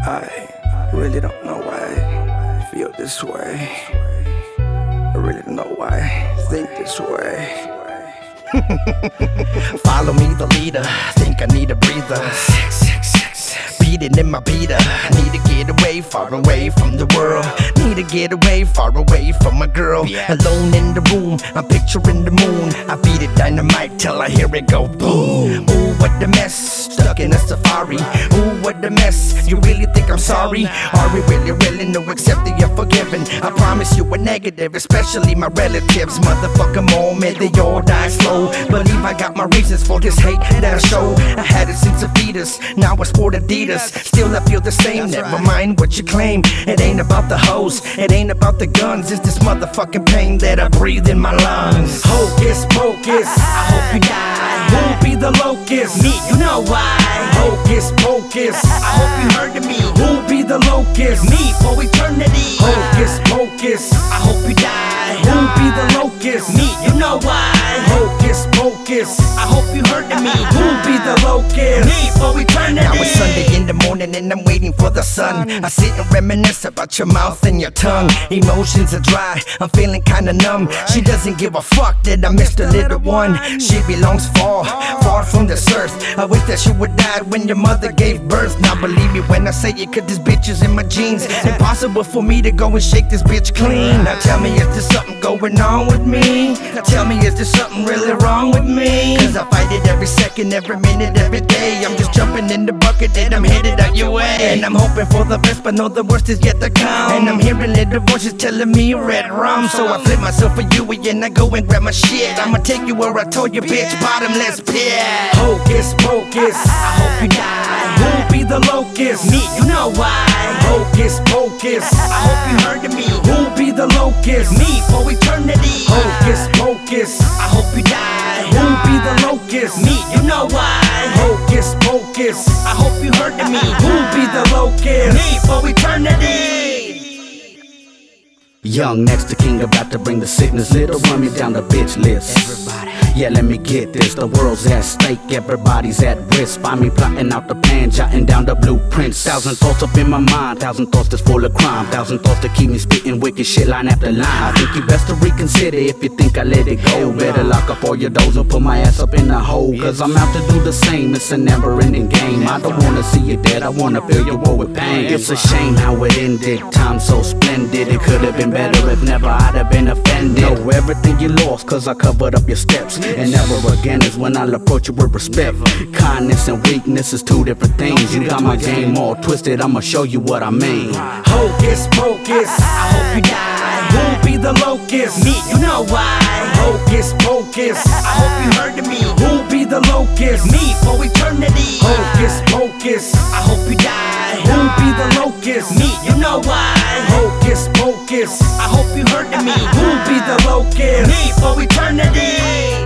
I really don't know why I feel this way. I really don't know why I think this way. Follow me, the leader. Think I need a breather. Beating in my beater. Need to get away, far away from the world. Need to get away, far away from my girl. Alone in the room, I'm picturing the moon. I beat it dynamite till I hear it go boom. Ooh, what a mess, stuck in a safari. Ooh, what a mess, you really think I'm sorry? Are we really willing to accept that you're forgiven? I promise you a negative, especially my relatives. Motherfucker moment, they all die slow. Believe I got my reasons for this hate that I show. I had it since a fetus, now I sport Adidas. Still I feel the same, never mind what you claim. It ain't about the hoes, it ain't about the guns. It's this motherfucking pain that I breathe in my lungs. Hocus pocus, I hope you die. Who'll be the locust? Me, you know why. Hocus pocus, I hope you heard of me. Who'll be the locust? Me, for eternity. Hocus pocus, I hope you die. Who'll be the locust? Me, you know why. Hocus pocus, I hope you heard of me. Who'll be the locust? Me, for eternity. Now it's Sunday in the morning and I'm waiting for the sun. I sit and reminisce about your mouth and your tongue. Emotions are dry, I'm feeling kinda numb. She doesn't give a fuck that I missed a little one. She belongs far from this earth. I wish that she would die when your mother gave birth. Now believe me when I say it, cause this bitch is in my jeans. Impossible for me to go and shake this bitch clean. Now tell me, is there something going on with me? Now tell me, is there something really wrong with me? Cause I fight it every second, every minute, every day. I'm just jumping in the bucket and I'm headed out your way. And I'm hoping for the best, but know the worst is yet to come. And I'm hearing little voices telling me red rum. So I flip myself for you and I go and grab my shit. I'ma take you where I told you, bitch, bottomless pit. Hocus pocus, I hope you die. Who'll be the locust? Me, you know why. Hocus pocus, I hope you heard of me. Who'll be the locust? Me, for eternity. Hocus pocus, I hope you die. Who'll be the locust? Me, you know why. Hocus pocus, I hope you heard of me. Who'll be the locust? Me, for eternity. Young next to king, about to bring the sickness. Little run me down the bitch list. Yeah, let me get this. The world's at stake, everybody's at risk. Find me plotting out the plan, jotting down the blueprints. 1,000 thoughts up in my mind, 1,000 thoughts that's full of crime. 1,000 thoughts to keep me spitting wicked shit line after line. I think you best to reconsider if you think I let it go. Better lock up all your doors and put my ass up in the hole. Cause I'm out to do the same, it's a never ending game. I don't wanna see you dead, I wanna fill your world with pain. It's a shame how it ended, time so splendid. It could've been better if never I'd have been offended. Know everything you lost cause I covered up your steps. And never again is when I'll approach you with respect. Kindness and weakness is two different things. You got my game all twisted, I'ma show you what I mean. Hocus pocus, I hope you die. Who'll be the locust? Me, you know why. Hocus pocus, I hope you heard of me. Who'll be the locust? Me, for eternity. Hocus pocus, I hope you die. Who'll be the locust? Me, you know why. Hocus pocus, I hope you heard of me. Who'll be the locust? Me, for eternity.